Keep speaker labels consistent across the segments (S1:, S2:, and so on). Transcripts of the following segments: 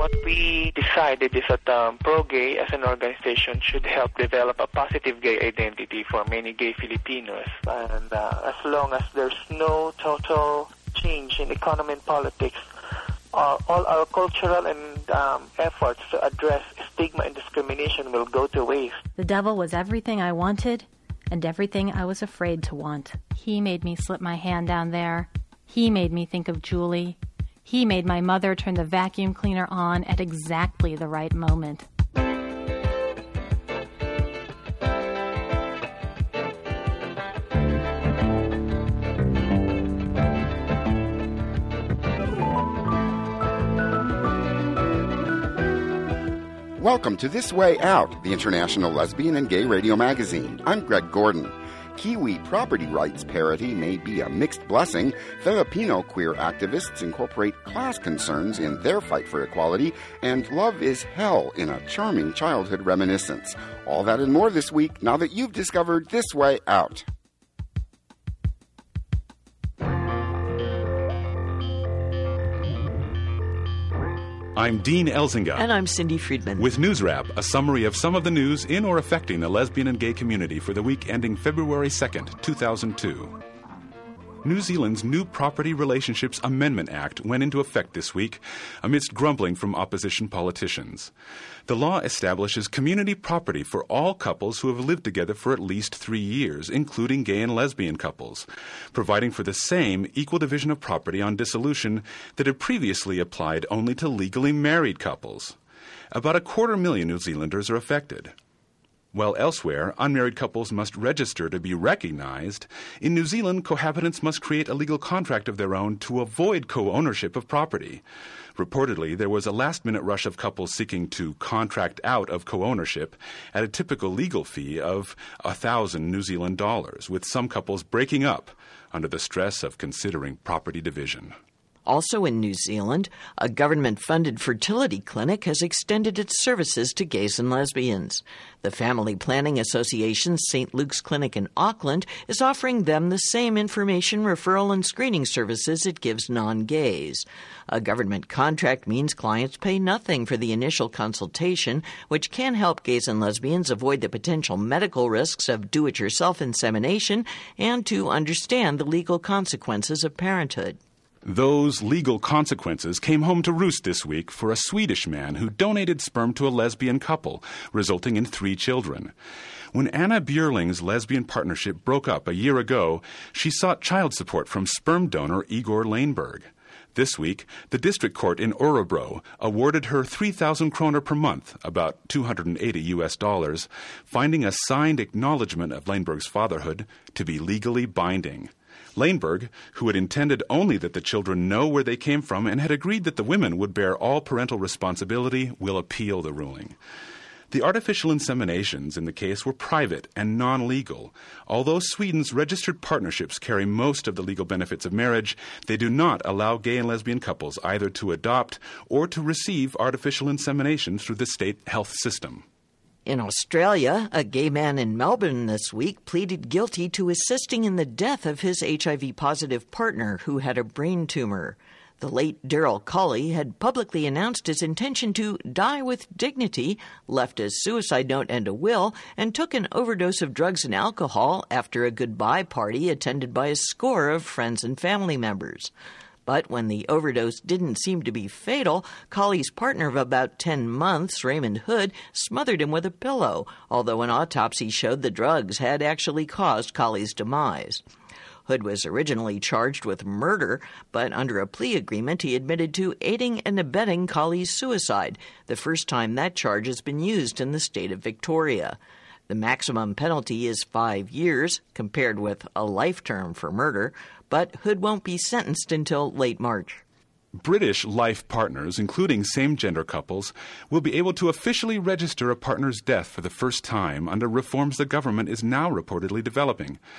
S1: What we decided is that Pro-Gay as an organization should help develop a positive gay identity for many gay Filipinos. And as long as there's no total change in economy and politics, all our cultural and efforts to address stigma and discrimination will go to waste.
S2: The devil was everything I wanted and everything I was afraid to want. He made me slip my hand down there. He made me think of Julie. He made my mother turn the vacuum cleaner on at exactly the right moment.
S3: Welcome to This Way Out, the international lesbian and gay radio magazine. I'm Greg Gordon. Kiwi property rights parity may be a mixed blessing. Filipino queer activists incorporate class concerns in their fight for equality, and love is hell in a charming childhood reminiscence. All that and more this week, now that you've discovered This Way Out.
S4: I'm Dean Elzinga.
S5: And I'm Cindy Friedman.
S4: With News Wrap, a summary of some of the news in or affecting the lesbian and gay community for the week ending February 2nd, 2002. New Zealand's new Property Relationships Amendment Act went into effect this week amidst grumbling from opposition politicians. The law establishes community property for all couples who have lived together for at least 3 years, including gay and lesbian couples, providing for the same equal division of property on dissolution that had previously applied only to legally married couples. About 250,000 New Zealanders are affected. While elsewhere, unmarried couples must register to be recognized, in New Zealand, cohabitants must create a legal contract of their own to avoid co-ownership of property. Reportedly, there was a last-minute rush of couples seeking to contract out of co-ownership at a typical legal fee of 1,000 New Zealand dollars, with some couples breaking up under the stress of considering property division.
S5: Also in New Zealand, a government-funded fertility clinic has extended its services to gays and lesbians. The Family Planning Association's St. Luke's Clinic in Auckland is offering them the same information, referral, and screening services it gives non-gays. A government contract means clients pay nothing for the initial consultation, which can help gays and lesbians avoid the potential medical risks of do-it-yourself insemination and to understand the legal consequences of parenthood.
S4: Those legal consequences came home to roost this week for a Swedish man who donated sperm to a lesbian couple, resulting in 3 children. When Anna Bjurling's lesbian partnership broke up a year ago, she sought child support from sperm donor Igor Laneberg. This week, the district court in Örebro awarded her 3,000 kroner per month, about $280, finding a signed acknowledgement of Laneberg's fatherhood to be legally binding. Laneberg, who had intended only that the children know where they came from and had agreed that the women would bear all parental responsibility, will appeal the ruling. The artificial inseminations in the case were private and non-legal. Although Sweden's registered partnerships carry most of the legal benefits of marriage, they do not allow gay and lesbian couples either to adopt or to receive artificial insemination through the state health system.
S5: In Australia, a gay man in Melbourne this week pleaded guilty to assisting in the death of his HIV-positive partner who had a brain tumor. The late Daryl Colley had publicly announced his intention to die with dignity, left a suicide note and a will, and took an overdose of drugs and alcohol after a goodbye party attended by a score of friends and family members. But when the overdose didn't seem to be fatal, Colley's partner of about 10 months, Raymond Hood, smothered him with a pillow, although an autopsy showed the drugs had actually caused Colley's demise. Hood was originally charged with murder, but under a plea agreement he admitted to aiding and abetting Colley's suicide, the first time that charge has been used in the state of Victoria. The maximum penalty is 5 years, compared with a life term for murder, but Hood won't be sentenced until late March.
S4: British life partners, including same-gender couples, will be able to officially register a partner's death for the first time under reforms the government is now reportedly developing.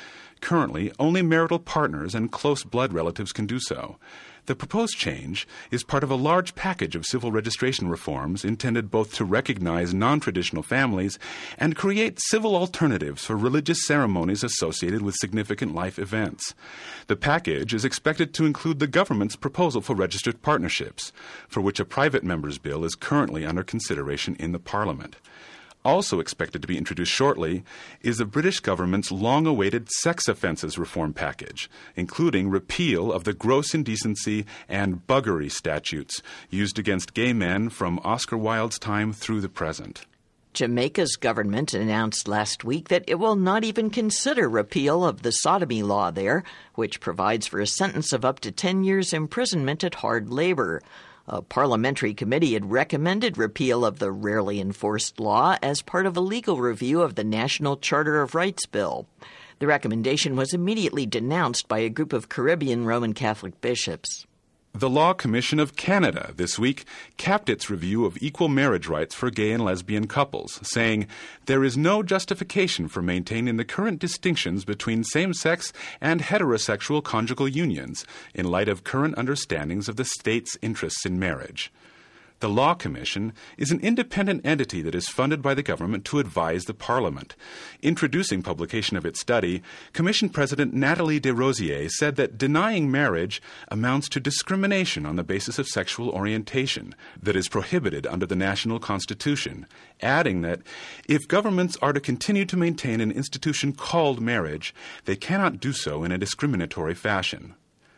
S4: Currently, only marital partners and close blood relatives can do so. The proposed change is part of a large package of civil registration reforms intended both to recognize non-traditional families and create civil alternatives for religious ceremonies associated with significant life events. The package is expected to include the government's proposal for registered partnerships, for which a private member's bill is currently under consideration in the Parliament. Also expected to be introduced shortly is the British government's long-awaited sex offences reform package, including repeal of the gross indecency and buggery statutes used against gay men from Oscar Wilde's time through the present.
S5: Jamaica's government announced last week that it will not even consider repeal of the sodomy law there, which provides for a sentence of up to 10 years imprisonment at hard labor. A parliamentary committee had recommended repeal of the rarely enforced law as part of a legal review of the National Charter of Rights Bill. The recommendation was immediately denounced by a group of Caribbean Roman Catholic bishops.
S4: The Law Commission of Canada this week capped its review of equal marriage rights for gay and lesbian couples, saying there is no justification for maintaining the current distinctions between same-sex and heterosexual conjugal unions in light of current understandings of the state's interests in marriage. The Law Commission is an independent entity that is funded by the government to advise the Parliament. Introducing publication of its study, Commission President Nathalie Desrosiers said that denying marriage amounts to discrimination on the basis of sexual orientation that is prohibited under the national constitution, adding that if governments are to continue to maintain an institution called marriage, they cannot do so in a discriminatory fashion.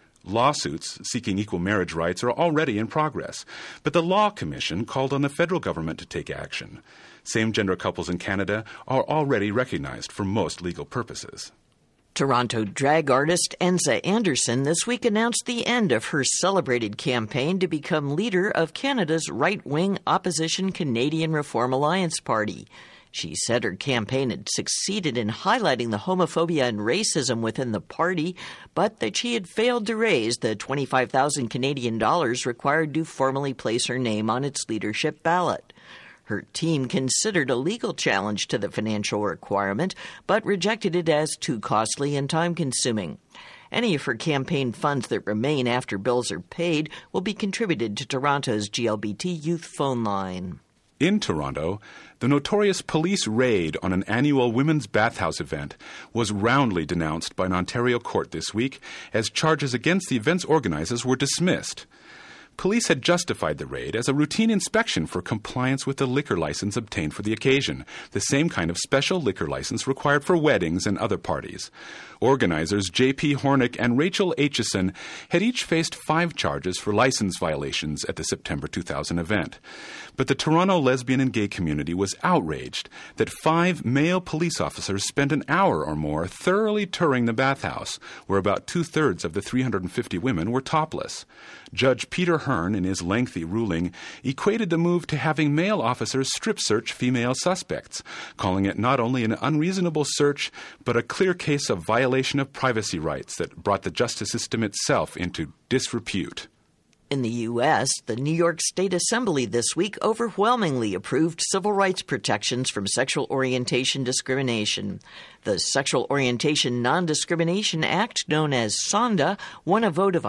S4: Lawsuits seeking equal marriage rights are already in progress, but the Law Commission called on the federal government to take action. Same-gender couples in Canada are already recognized for most legal purposes.
S5: Toronto drag artist Enza Anderson this week announced the end of her celebrated campaign to become leader of Canada's right-wing opposition Canadian Reform Alliance Party. She said her campaign had succeeded in highlighting the homophobia and racism within the party, but that she had failed to raise the 25,000 Canadian dollars required to formally place her name on its leadership ballot. Her team considered a legal challenge to the financial requirement, but rejected it as too costly and time-consuming. Any of her campaign funds that remain after bills are paid will be contributed to Toronto's GLBT Youth Phone Line.
S4: In Toronto, the notorious police raid on an annual women's bathhouse event was roundly denounced by an Ontario court this week as charges against the event's organizers were dismissed. Police had justified the raid as a routine inspection for compliance with the liquor license obtained for the occasion, the same kind of special liquor license required for weddings and other parties. Organizers J.P. Hornick and Rachel Aitchison had each faced 5 charges for license violations at the September 2000 event. But the Toronto lesbian and gay community was outraged that 5 male police officers spent an hour or more thoroughly touring the bathhouse, where about 2/3 of the 350 women were topless. Judge Peter Hearn, in his lengthy ruling, equated the move to having male officers strip search female suspects, calling it not only an unreasonable search, but a clear case of violation of privacy rights that brought the justice system itself into disrepute.
S5: In the U.S., the New York State Assembly this week overwhelmingly approved civil rights protections from sexual orientation discrimination. The Sexual Orientation Non-Discrimination Act, known as SONDA, won a vote of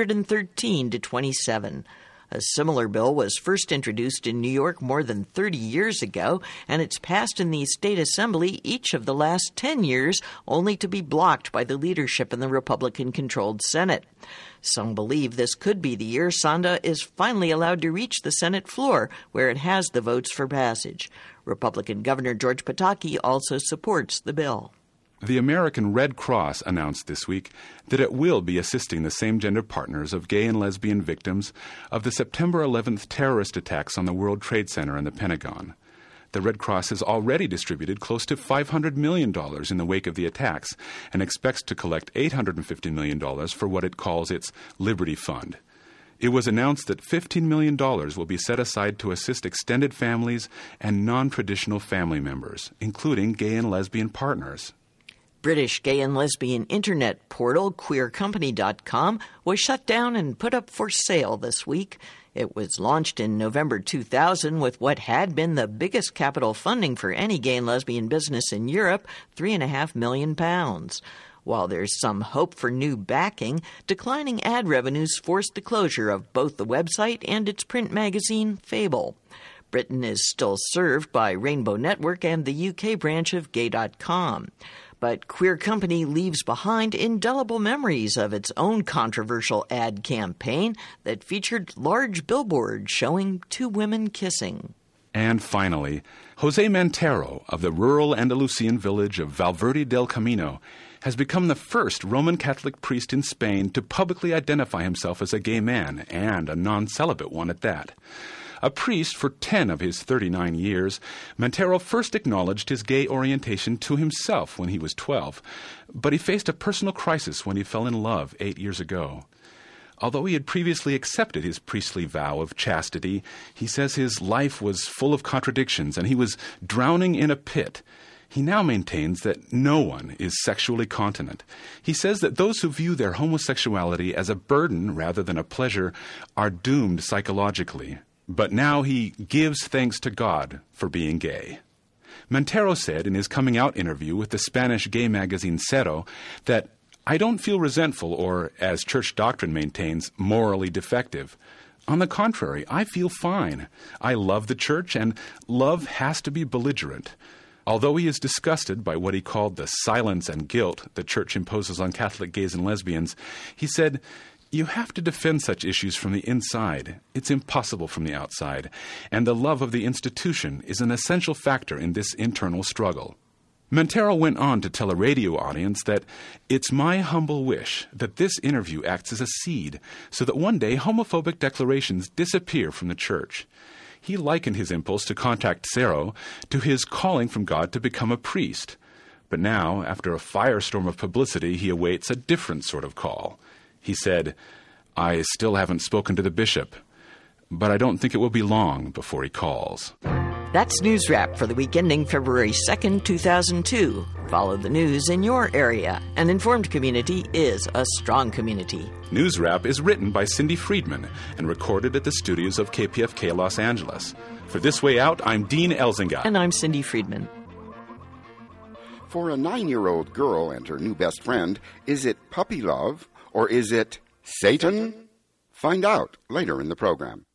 S5: 113 to 27. A similar bill was first introduced in New York more than 30 years ago, and it's passed in the state assembly each of the last 10 years, only to be blocked by the leadership in the Republican-controlled Senate. Some believe this could be the year SONDA is finally allowed to reach the Senate floor, where it has the votes for passage. Republican Governor George Pataki also supports the bill.
S4: The American Red Cross announced this week that it will be assisting the same-gender partners of gay and lesbian victims of the September 11th terrorist attacks on the World Trade Center and the Pentagon. The Red Cross has already distributed close to $500 million in the wake of the attacks and expects to collect $850 million for what it calls its Liberty Fund. It was announced that $15 million will be set aside to assist extended families and non-traditional family members, including gay and lesbian partners.
S5: British gay and lesbian internet portal queercompany.com was shut down and put up for sale this week. It was launched in November 2000 with what had been the biggest capital funding for any gay and lesbian business in Europe, £3.5 million. While there's some hope for new backing, declining ad revenues forced the closure of both the website and its print magazine, Fable. Britain is still served by Rainbow Network and the UK branch of Gay.com. But Queer Company leaves behind indelible memories of its own controversial ad campaign that featured large billboards showing two women kissing.
S4: And finally, Jose Montero of the rural Andalusian village of Valverde del Camino has become the first Roman Catholic priest in Spain to publicly identify himself as a gay man, and a non-celibate one at that. A priest for 10 of his 39 years, Montero first acknowledged his gay orientation to himself when he was 12, but he faced a personal crisis when he fell in love 8 years ago. Although he had previously accepted his priestly vow of chastity, he says his life was full of contradictions and he was drowning in a pit. He now maintains that no one is sexually continent. He says that those who view their homosexuality as a burden rather than a pleasure are doomed psychologically. But now he gives thanks to God for being gay. Montero said in his coming out interview with the Spanish gay magazine Cero that, "I don't feel resentful or, as church doctrine maintains, morally defective. On the contrary, I feel fine. I love the church, and love has to be belligerent." Although he is disgusted by what he called the silence and guilt the church imposes on Catholic gays and lesbians, he said, "You have to defend such issues from the inside. It's impossible from the outside. And the love of the institution is an essential factor in this internal struggle." Montero went on to tell a radio audience that it's my humble wish that this interview acts as a seed so that one day homophobic declarations disappear from the church. He likened his impulse to contact Cero to his calling from God to become a priest. But now, after a firestorm of publicity, he awaits a different sort of call. He said, "I still haven't spoken to the bishop, but I don't think it will be long before he calls."
S5: That's News Wrap for the week ending February 2nd, 2002. Follow the news in your area. An informed community is a strong community.
S4: News Wrap is written by Cindy Friedman and recorded at the studios of KPFK Los Angeles. For This Way Out, I'm Dean Elzinga.
S5: And I'm Cindy Friedman.
S3: For a 9-year-old girl and her new best friend, is it puppy love or is it Satan? Find out later in the program.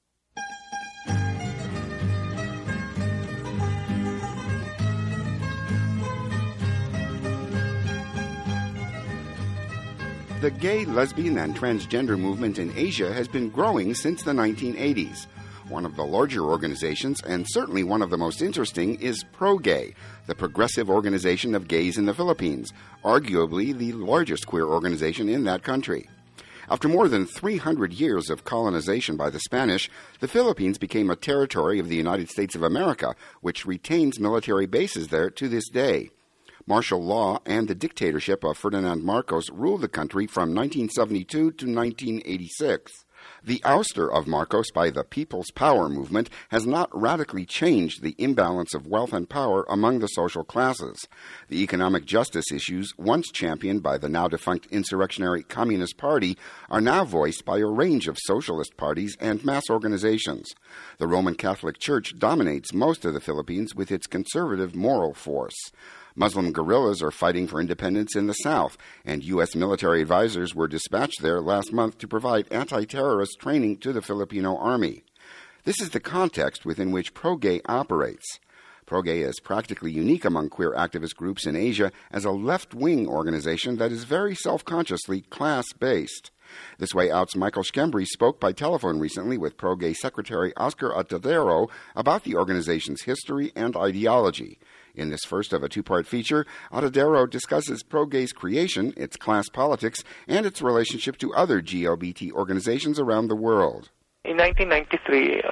S3: The gay, lesbian, and transgender movement in Asia has been growing since the 1980s. One of the larger organizations, and certainly one of the most interesting, is ProGay, the progressive organization of gays in the Philippines, arguably the largest queer organization in that country. After more than 300 years of colonization by the Spanish, the Philippines became a territory of the United States of America, which retains military bases there to this day. Martial law and the dictatorship of Ferdinand Marcos ruled the country from 1972 to 1986. The ouster of Marcos by the People's Power movement has not radically changed the imbalance of wealth and power among the social classes. The economic justice issues, once championed by the now-defunct insurrectionary Communist Party, are now voiced by a range of socialist parties and mass organizations. The Roman Catholic Church dominates most of the Philippines with its conservative moral force. Muslim guerrillas are fighting for independence in the south, and U.S. military advisors were dispatched there last month to provide anti-terrorist training to the Filipino army. This is the context within which ProGay operates. ProGay is practically unique among queer activist groups in Asia as a left-wing organization that is very self-consciously class-based. This Way Out's Michael Schembri spoke by telephone recently with ProGay Secretary Oscar Atadero about the organization's history and ideology. In this first of a two-part feature, Atadero discusses ProGay's creation, its class politics, and its relationship to other GLBT organizations around the world.
S1: In 1993,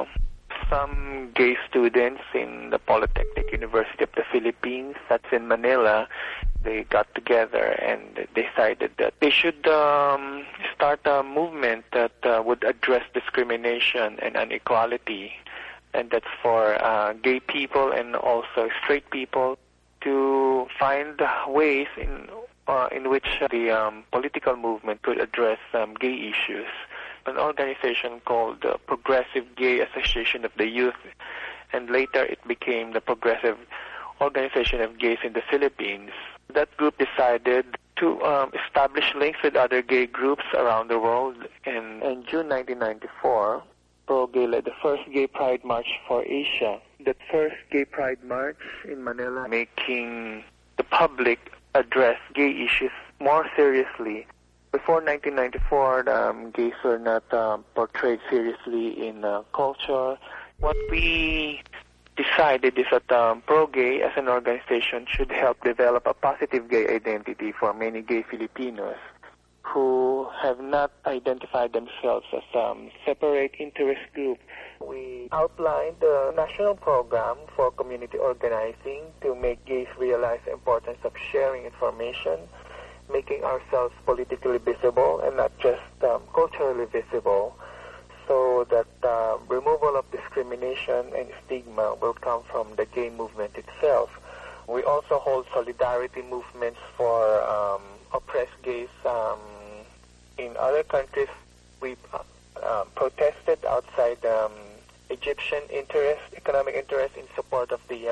S1: some gay students in the Polytechnic University of the Philippines, that's in Manila, they got together and decided that they should start a movement that would address discrimination and inequality. And that's for gay people and also straight people to find ways in which the political movement could address gay issues. An organization called the Progressive Gay Association of the Youth, and later it became the Progressive Organization of Gays in the Philippines. That group decided to establish links with other gay groups around the world. And in June 1994, Pro-Gay led the first Gay Pride March for Asia. That first Gay Pride March in Manila, making the public address gay issues more seriously. Before 1994, gays were not portrayed seriously in culture. What we decided is that Pro-Gay as an organization should help develop a positive gay identity for many gay Filipinos who have not identified themselves as separate interest group. We outlined the national program for community organizing to make gays realize the importance of sharing information, making ourselves politically visible and not just culturally visible, so that removal of discrimination and stigma will come from the gay movement itself. We also hold solidarity movements for oppressed gays. In other countries, we protested outside Egyptian economic interest in support of the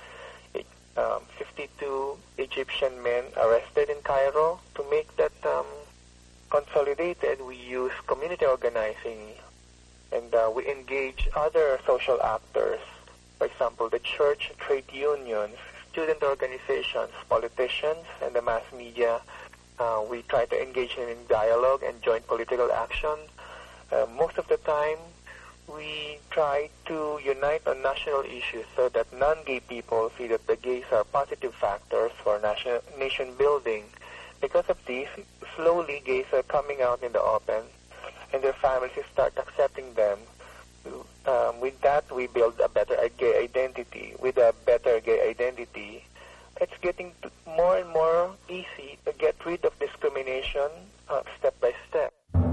S1: 52 Egyptian men arrested in Cairo. To make that consolidated, we use community organizing, and we engage other social actors, for example, the church, trade unions, student organizations, politicians, and the mass media. We try to engage them in dialogue and joint political action. Most of the time, we try to unite on national issues so that non-gay people see that the gays are positive factors for nation building. Because of this, slowly gays are coming out in the open, and their families start accepting them. With that, we build a better gay identity. With a better gay identity, it's getting more and more easy to get rid of discrimination step by step.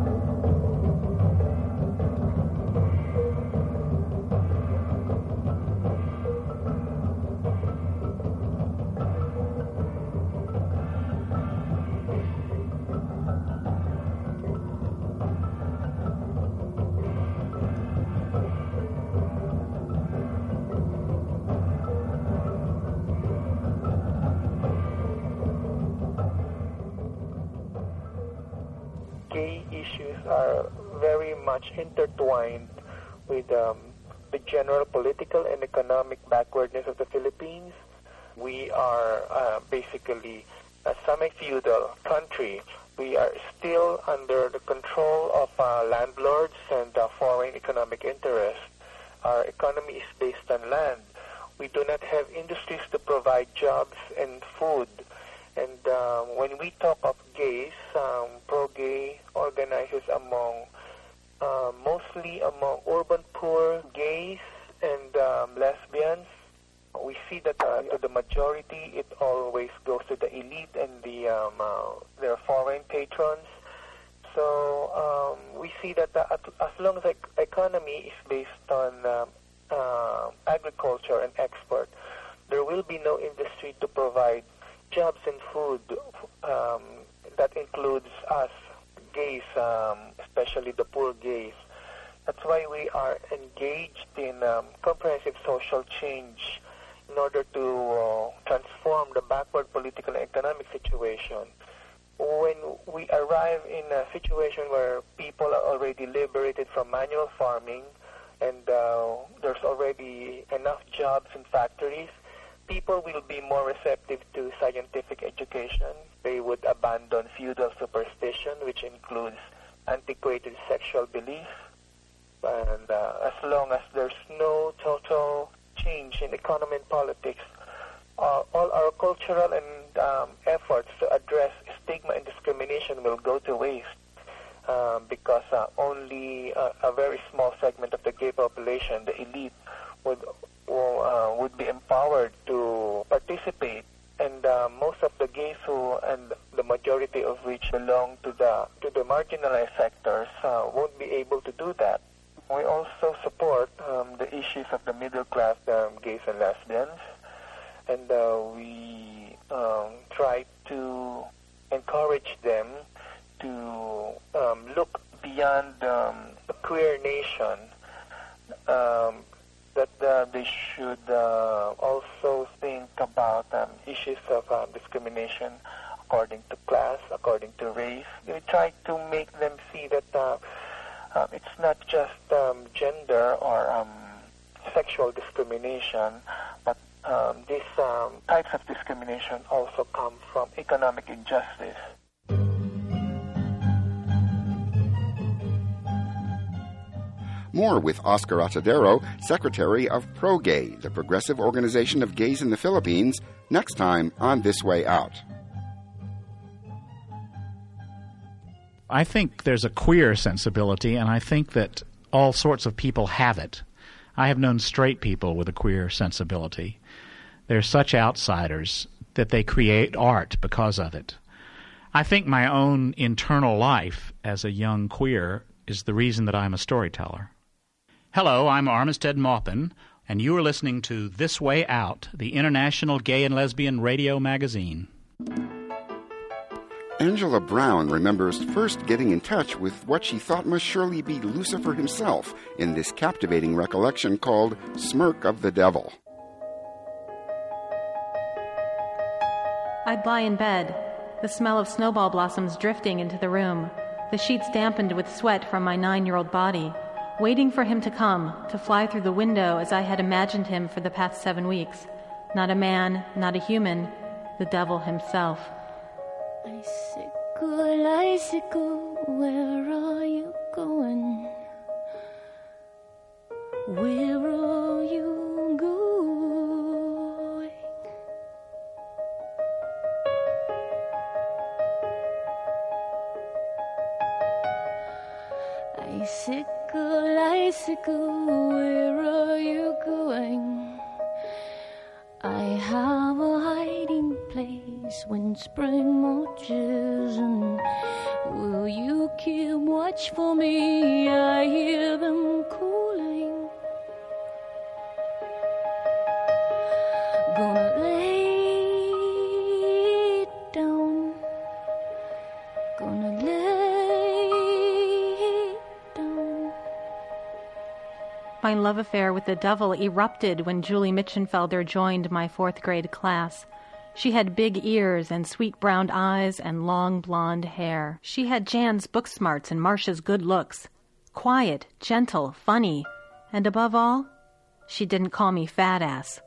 S1: Gay issues are very much intertwined with the general political and economic backwardness of the Philippines. We are basically a semi-feudal country. We are still under the control of landlords and foreign economic interests. Our economy is based on land. We do not have industries to provide jobs and food. And when we talk of gays, Pro-Gay organizes mostly among urban poor gays and lesbians. We see that to the majority, it always goes to the elite and their foreign patrons. So we see that as long as the economy is based on agriculture and export, there will be no industry to provide jobs and food. That includes us, gays, especially the poor gays. That's why we are engaged in comprehensive social change in order to transform the backward political and economic situation. When we arrive in a situation where people are already liberated from manual farming and there's already enough jobs in factories, people will be more receptive to scientific education. They would abandon feudal superstition, which includes antiquated sexual belief. And as long as there's no total change in economy and politics, all our cultural and efforts to address stigma and discrimination will go to waste because only a very small segment of the gay population, the elite, would be empowered to participate, and most of the gays and the majority of which belong to the marginalized sectors won't be able to do that. We also support the issues of the middle class gays and lesbians, and we try to encourage them to look beyond the queer nation, that they should also think about issues of discrimination according to class, according to race. We try to make them see that it's not just gender or sexual discrimination, but these types of discrimination also come from economic injustice.
S3: More with Oscar Atadero, Secretary of ProGay, the progressive organization of gays in the Philippines, next time on This Way Out.
S6: I think there's a queer sensibility, and I think that all sorts of people have it. I have known straight people with a queer sensibility. They're such outsiders that they create art because of it. I think my own internal life as a young queer is the reason that I'm a storyteller. Hello, I'm Armistead Maupin, and you are listening to This Way Out, the International Gay and Lesbian Radio Magazine.
S3: Angela Brown remembers first getting in touch with what she thought must surely be Lucifer himself in this captivating recollection called Smirk of the Devil.
S2: I'd lie in bed, the smell of snowball blossoms drifting into the room, the sheets dampened with sweat from my 9-year-old body, waiting for him to come, to fly through the window as I had imagined him for the past 7 weeks. Not a man, not a human, the devil himself.
S7: Icicle, where are you going? Where are you going? Icicle, where are you going? I have a hiding place when spring marches, and will you keep watch for me? I hear them calling. Gonna lay down. Gonna lay down.
S2: My love affair with the devil erupted when Julie Mitchenfelder joined my 4th grade class. She had big ears and sweet brown eyes and long blonde hair. She had Jan's book smarts and Marcia's good looks. Quiet, gentle, funny, and above all, she didn't call me fat ass.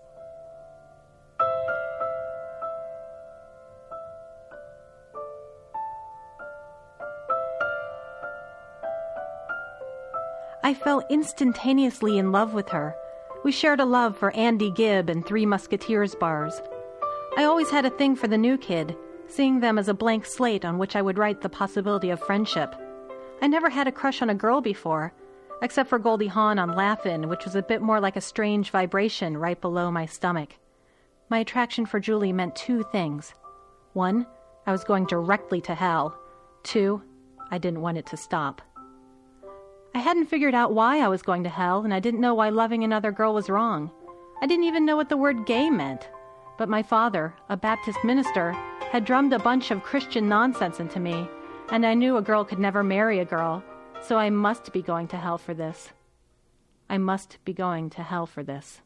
S2: I fell instantaneously in love with her. We shared a love for Andy Gibb and Three Musketeers bars. I always had a thing for the new kid, seeing them as a blank slate on which I would write the possibility of friendship. I never had a crush on a girl before, except for Goldie Hawn on Laugh-In, which was a bit more like a strange vibration right below my stomach. My attraction for Julie meant 2 things. 1, I was going directly to hell. 2, I didn't want it to stop. I hadn't figured out why I was going to hell, and I didn't know why loving another girl was wrong. I didn't even know what the word gay meant. But my father, a Baptist minister, had drummed a bunch of Christian nonsense into me, and I knew a girl could never marry a girl, so I must be going to hell for this. I must be going to hell for this.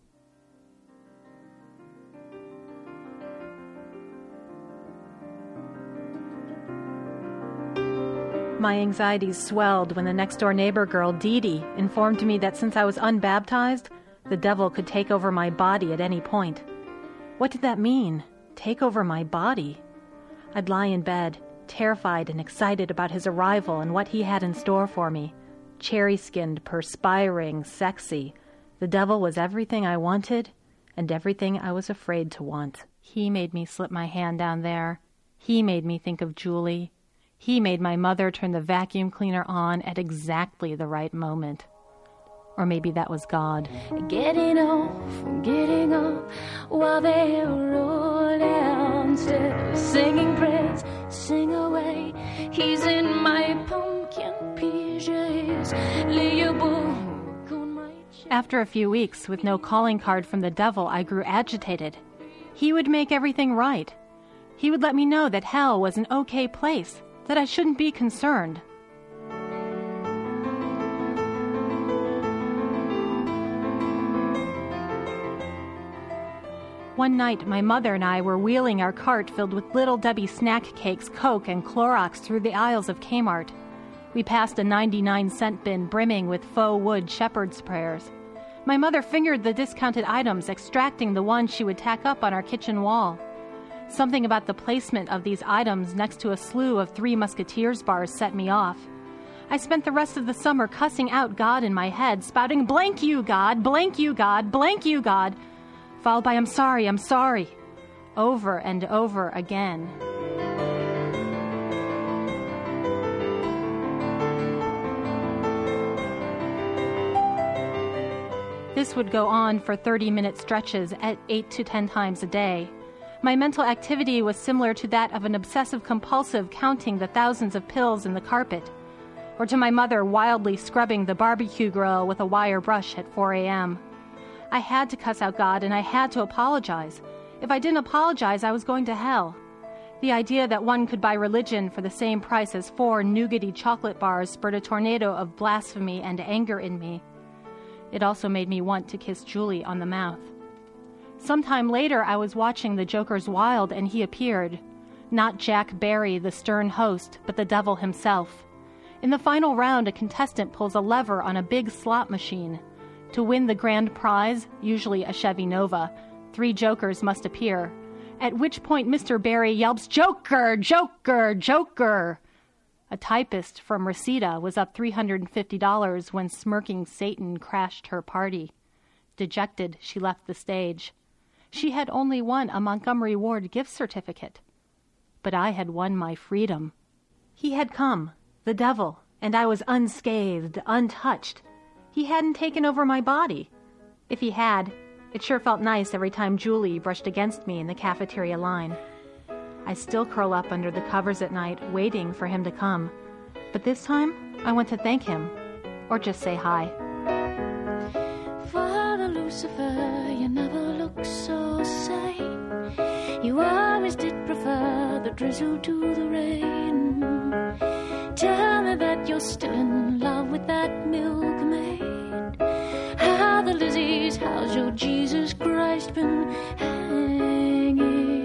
S2: My anxieties swelled when the next-door neighbor girl, Dee Dee, informed me that since I was unbaptized, the devil could take over my body at any point. What did that mean? Take over my body? I'd lie in bed, terrified and excited about his arrival and what he had in store for me. Cherry-skinned, perspiring, sexy. The devil was everything I wanted and everything I was afraid to want. He made me slip my hand down there. He made me think of Julie. He made my mother turn the vacuum cleaner on at exactly the right moment. Or maybe that was God.
S7: Getting off, while they're all downstairs singing prayers, sing away. He's in my pumpkin PJs. Lay your book on my chest.
S2: After a few weeks, with no calling card from the devil, I grew agitated. He would make everything right. He would let me know that hell was an okay place, that I shouldn't be concerned. One night, my mother and I were wheeling our cart filled with Little Debbie snack cakes, Coke, and Clorox through the aisles of Kmart. We passed a 99-cent bin brimming with faux wood shepherd's prayers. My mother fingered the discounted items, extracting the ones she would tack up on our kitchen wall. Something about the placement of these items next to a slew of Three Musketeers bars set me off. I spent the rest of the summer cussing out God in my head, spouting, "Blank you, God! Blank you, God! Blank you, God!" followed by, I'm sorry, over and over again. This would go on for 30-minute stretches at 8 to 10 times a day. My mental activity was similar to that of an obsessive-compulsive counting the thousands of pills in the carpet, or to my mother wildly scrubbing the barbecue grill with a wire brush at 4 a.m. I had to cuss out God, and I had to apologize. If I didn't apologize, I was going to hell. The idea that one could buy religion for the same price as 4 nougaty chocolate bars spurred a tornado of blasphemy and anger in me. It also made me want to kiss Julie on the mouth. Sometime later, I was watching The Joker's Wild, and he appeared. Not Jack Barry, the stern host, but the devil himself. In the final round, a contestant pulls a lever on a big slot machine. To win the grand prize, usually a Chevy Nova, 3 jokers must appear, at which point Mr. Barry yelps, "Joker! Joker! Joker!" A typist from Reseda was up $350 when smirking Satan crashed her party. Dejected, she left the stage. She had only won a Montgomery Ward gift certificate. But I had won my freedom. He had come, the devil, and I was unscathed, untouched. He hadn't taken over my body. If he had, it sure felt nice every time Julie brushed against me in the cafeteria line. I still curl up under the covers at night, waiting for him to come. But this time, I want to thank him, or just say hi.
S7: Father Lucifer, you never look so sane. You always did prefer the drizzle to the rain. Tell me that you're still in love with that milkmaid. How the Lizzies, how's your Jesus Christ been hanging?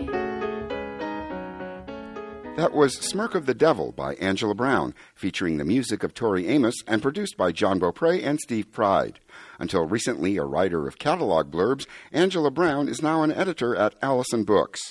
S3: That was Smirk of the Devil by Angela Brown, featuring the music of Tori Amos and produced by John Beaupre and Steve Pride. Until recently a writer of catalog blurbs, Angela Brown is now an editor at Allison Books.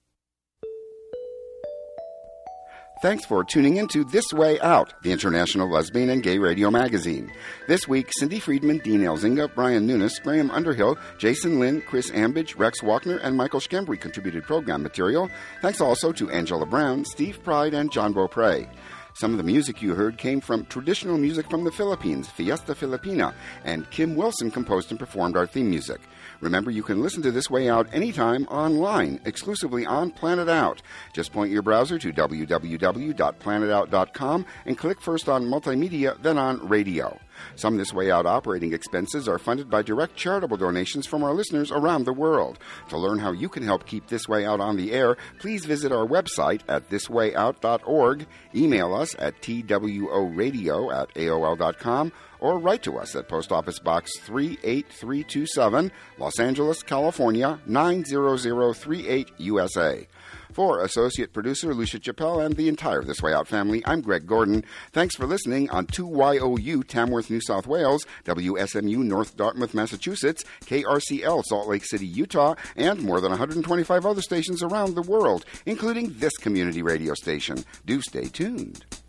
S3: Thanks for tuning in to This Way Out, the International Lesbian and Gay Radio Magazine. This week, Cindy Friedman, Dean Elzinga, Brian Nunes, Graham Underhill, Jason Lynn, Chris Ambidge, Rex Walkner, and Michael Schembri contributed program material. Thanks also to Angela Brown, Steve Pride, and John Beaupre. Some of the music you heard came from traditional music from the Philippines, Fiesta Filipina, and Kim Wilson composed and performed our theme music. Remember, you can listen to This Way Out anytime online, exclusively on Planet Out. Just point your browser to www.planetout.com and click first on Multimedia, then on Radio. Some This Way Out operating expenses are funded by direct charitable donations from our listeners around the world. To learn how you can help keep This Way Out on the air, please visit our website at thiswayout.org, email us at tworadio@aol.com, or write to us at Post Office Box 38327, Los Angeles, California, 90038, USA. For Associate Producer Lucia Chappelle and the entire This Way Out family, I'm Greg Gordon. Thanks for listening on 2YOU Tamworth, New South Wales, WSMU North Dartmouth, Massachusetts, KRCL Salt Lake City, Utah, and more than 125 other stations around the world, including this community radio station. Do stay tuned.